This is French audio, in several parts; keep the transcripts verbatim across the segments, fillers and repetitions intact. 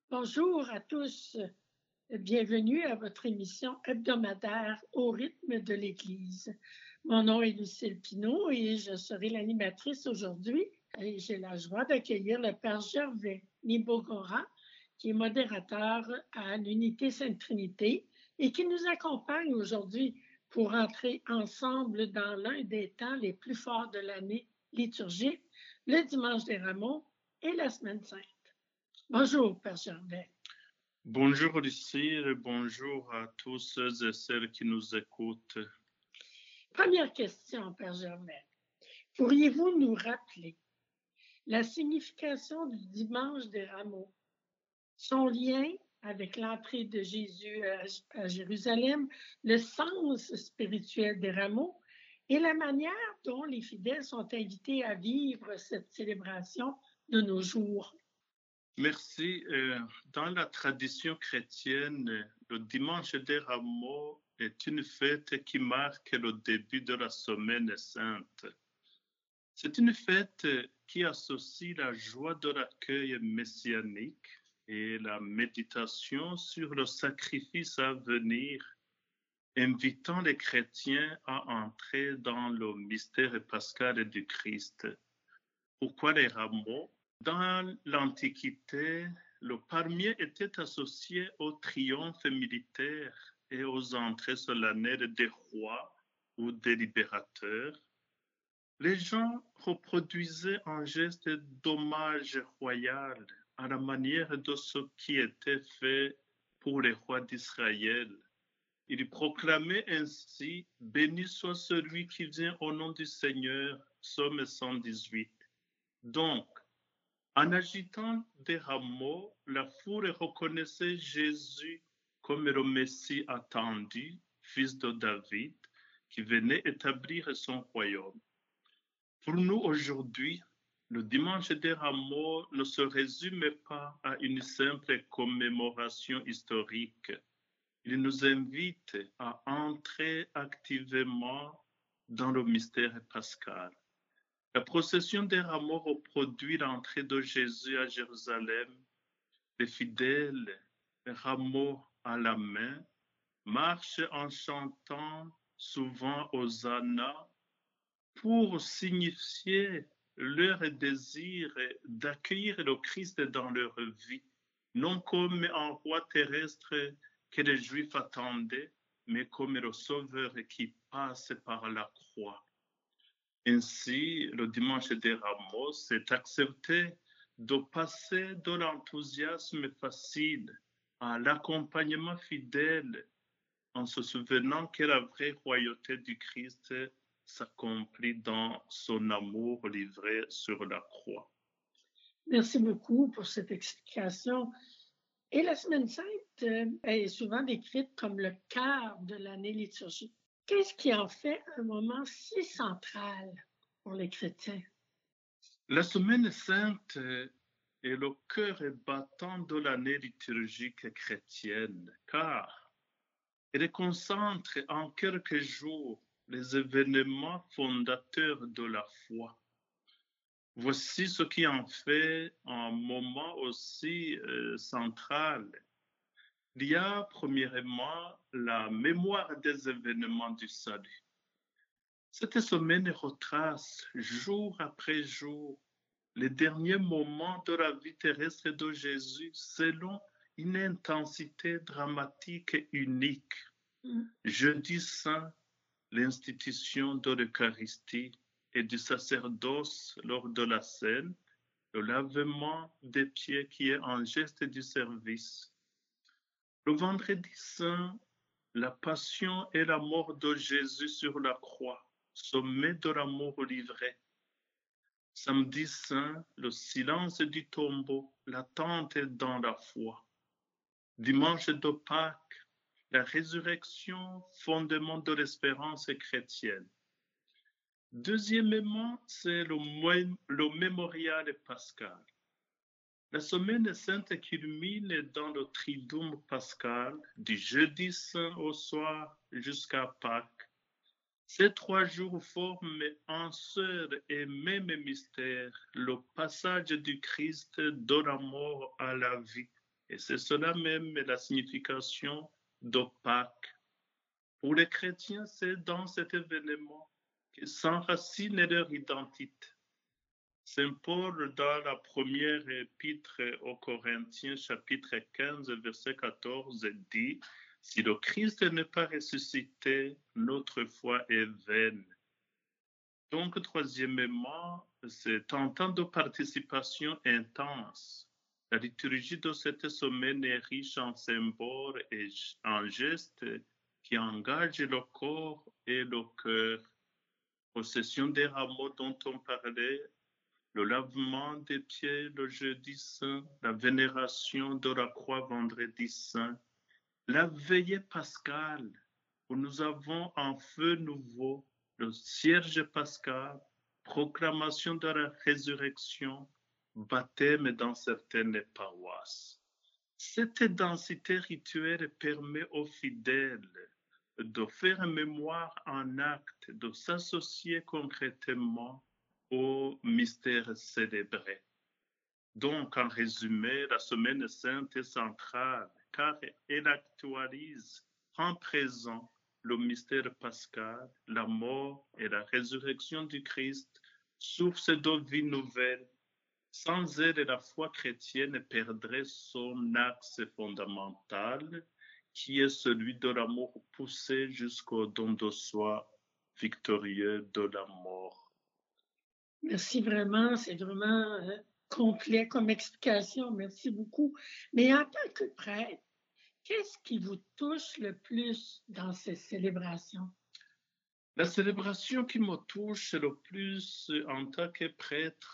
Bonjour à tous. Bienvenue à votre émission hebdomadaire Au rythme de l'Église. Mon nom est Lucille Pinault et je serai l'animatrice aujourd'hui. Et j'ai la joie d'accueillir le Père Gervais Nibogora, qui est modérateur à l'Unité Sainte-Trinité et qui nous accompagne aujourd'hui pour entrer ensemble dans l'un des temps les plus forts de l'année liturgique, le Dimanche des Rameaux et la Semaine Sainte. Bonjour, Père Gervais. Bonjour Lucille, bonjour à tous ceux et celles qui nous écoutent. Première question, Père Gervais. Pourriez-vous nous rappeler la signification du Dimanche des Rameaux, son lien avec l'entrée de Jésus à, à Jérusalem, le sens spirituel des rameaux et la manière dont les fidèles sont invités à vivre cette célébration de nos jours? Merci. Dans la tradition chrétienne, le Dimanche des Rameaux est une fête qui marque le début de la Semaine sainte. C'est une fête qui associe la joie de l'accueil messianique et la méditation sur le sacrifice à venir, invitant les chrétiens à entrer dans le mystère pascal du Christ. Pourquoi les rameaux? Dans l'Antiquité, le palmier était associé aux triomphes militaires et aux entrées solennelles des rois ou des libérateurs. Les gens reproduisaient un geste d'hommage royal à la manière de ce qui était fait pour les rois d'Israël. Ils proclamaient ainsi « Béni soit celui qui vient au nom du Seigneur » Psaume cent dix-huit. Donc, en agitant des rameaux, la foule reconnaissait Jésus comme le Messie attendu, fils de David, qui venait établir son royaume. Pour nous aujourd'hui, le Dimanche des Rameaux ne se résume pas à une simple commémoration historique. Il nous invite à entrer activement dans le mystère pascal. La procession des rameaux reproduit l'entrée de Jésus à Jérusalem. Les fidèles, rameaux à la main, marchent en chantant souvent Hosanna pour signifier leur désir d'accueillir le Christ dans leur vie, non comme un roi terrestre que les Juifs attendaient, mais comme le Sauveur qui passe par la croix. Ainsi, le Dimanche des Rameaux s'est accepté de passer de l'enthousiasme facile à l'accompagnement fidèle en se souvenant que la vraie royauté du Christ s'accomplit dans son amour livré sur la croix. Merci beaucoup pour cette explication. Et la Semaine Sainte est souvent décrite comme le cœur de l'année liturgique. Qu'est-ce qui en fait un moment si central pour les chrétiens? La Semaine Sainte est le cœur battant de l'année liturgique chrétienne, car elle concentre en quelques jours les événements fondateurs de la foi. Voici ce qui en fait un moment aussi euh, central. Il y a premièrement la mémoire des événements du salut. Cette semaine retrace jour après jour les derniers moments de la vie terrestre de Jésus selon une intensité dramatique et unique. Mm. Jeudi saint, l'institution de l'Eucharistie et du sacerdoce lors de la scène, le lavement des pieds qui est un geste du service. Le vendredi saint, la passion et la mort de Jésus sur la croix, sommet de l'amour livré. Samedi saint, le silence du tombeau, l'attente dans la foi. Dimanche de Pâques, la résurrection, fondement de l'espérance chrétienne. Deuxièmement, c'est le, le mémorial pascal. La semaine sainte culmine dans le triduum pascal, du jeudi saint au soir jusqu'à Pâques. Ces trois jours forment un seul et même mystère, le passage du Christ de la mort à la vie Et c'est cela même la signification de Pâques. Pour les chrétiens, c'est dans cet événement que s'enracine leur identité. Saint Paul, dans la première épître aux Corinthiens, chapitre quinze, verset quatorze, dit « Si le Christ n'est pas ressuscité, notre foi est vaine. » Donc, troisièmement, c'est un temps de participation intense. La liturgie de cette semaine est riche en symboles et en gestes qui engagent le corps et le cœur. Possession des rameaux dont on parlait, le lavement des pieds le jeudi saint, la vénération de la croix vendredi saint, la veillée pascale où nous avons un feu nouveau, le cierge pascal, proclamation de la résurrection, baptême dans certaines paroisses. Cette densité rituelle permet aux fidèles de faire mémoire en acte, de s'associer concrètement au mystère célébré. Donc, en résumé, la Semaine sainte est centrale car elle actualise en présent le mystère pascal, la mort et la résurrection du Christ, source de vie nouvelle. Sans elle, la foi chrétienne perdrait son axe fondamental, qui est celui de l'amour poussé jusqu'au don de soi victorieux de la mort. Merci vraiment, c'est vraiment euh, complet comme explication. Merci beaucoup. Mais en tant que prêtre, qu'est-ce qui vous touche le plus dans ces célébrations? La célébration qui me touche le plus en tant que prêtre,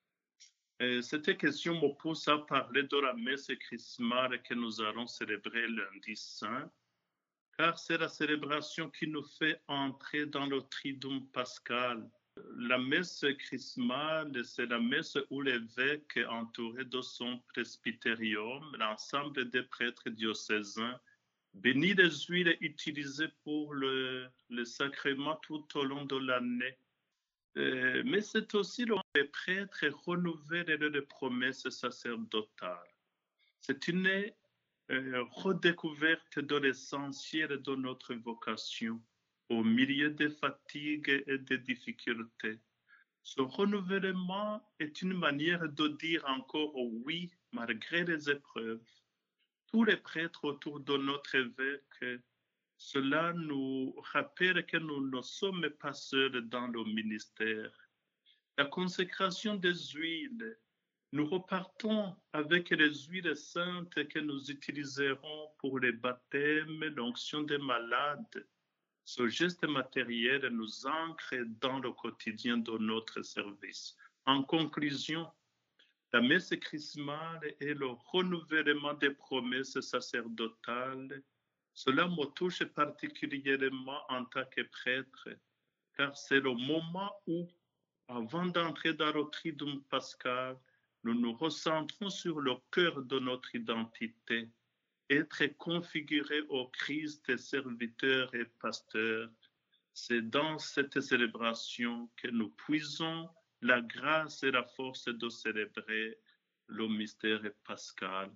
euh, cette question me pousse à parler de la messe chrismale que nous allons célébrer lundi saint, car c'est la célébration qui nous fait entrer dans le triduum pascal. La messe chrismale, c'est la messe où l'évêque, entouré de son presbytérium, l'ensemble des prêtres diocésains, bénit les huiles utilisées pour le, le sacrement tout au long de l'année. Euh, mais c'est aussi le les prêtres renouvellent leurs promesses sacerdotales. C'est une euh, redécouverte de l'essentiel de notre vocation au milieu des fatigues et des difficultés. Ce renouvellement est une manière de dire encore oui malgré les épreuves. Tous les prêtres autour de notre évêque, cela nous rappelle que nous ne sommes pas seuls dans le ministère. La consécration des huiles, nous repartons avec les huiles saintes que nous utiliserons pour les baptêmes, l'onction des malades. Ce geste matériel nous ancre dans le quotidien de notre service. En conclusion, la messe chrismale est le renouvellement des promesses sacerdotales. Cela me touche particulièrement en tant que prêtre, car c'est le moment où, avant d'entrer dans le triduum pascal, nous nous recentrons sur le cœur de notre identité, être configuré au Christ, serviteur et pasteur. C'est dans cette célébration que nous puisons la grâce et la force de célébrer le mystère pascal.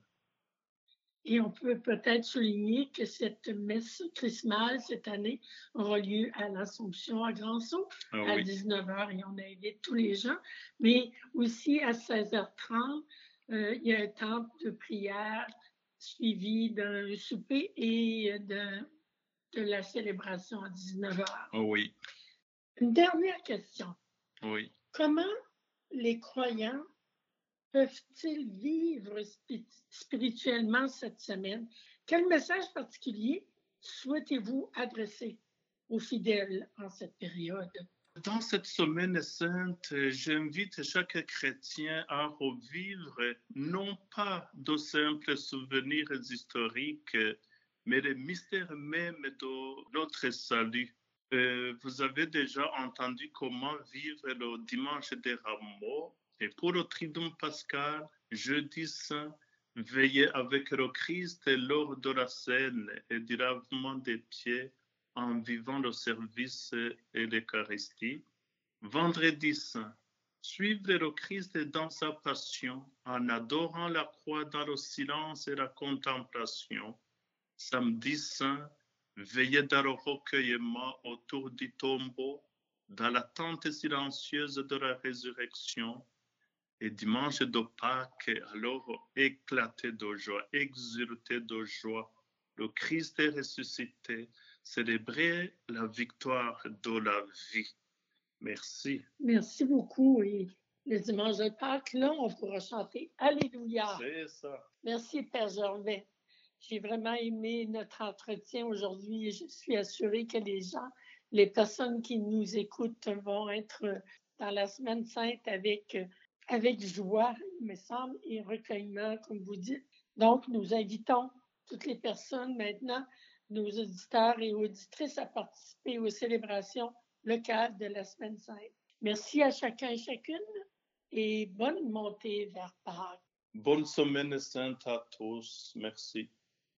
Et on peut peut-être souligner que cette messe chrismale, cette année, aura lieu à l'Assomption à Grand-Sault Ah, à oui. dix-neuf heures et on invite tous les gens. Mais aussi à seize heures trente, euh, il y a un temps de prière suivi d'un souper et de, de la célébration à dix-neuf heures. Oh, oui. Une dernière question. Oui. Comment les croyants peuvent-ils vivre spirituellement cette semaine? Quel message particulier souhaitez-vous adresser aux fidèles en cette période? Dans cette semaine sainte, j'invite chaque chrétien à revivre non pas de simples souvenirs historiques, mais les mystères même de notre salut. Euh, vous avez déjà entendu comment vivre le dimanche des Rameaux. Et pour le triduum pascal, jeudi saint, veiller avec le Christ lors de la scène et du lavement des pieds en vivant le service et l'Eucharistie. Vendredi saint, Suivre le Christ dans sa passion, en adorant la croix dans le silence et la contemplation. Samedi saint, veiller dans le recueillement autour du tombeau, dans l'attente silencieuse de la résurrection. Et dimanche de Pâques, alors éclaté de joie, exulté de joie, le Christ est ressuscité, célébrer la victoire de la vie. Merci. Merci beaucoup. Et le dimanche de Pâques, là, on pourra chanter Alléluia. C'est ça. Merci, Père Gervais. J'ai vraiment aimé notre entretien aujourd'hui et je suis assurée que les gens, les personnes qui nous écoutent vont être dans la Semaine sainte avec, avec joie, il me semble, et recueillement, comme vous dites. Donc, nous invitons toutes les personnes maintenant, nos auditeurs et auditrices, à participer aux célébrations locales de la Semaine sainte. Merci à chacun et chacune et bonne montée vers Pâques. Bonne semaine sainte à tous. Merci.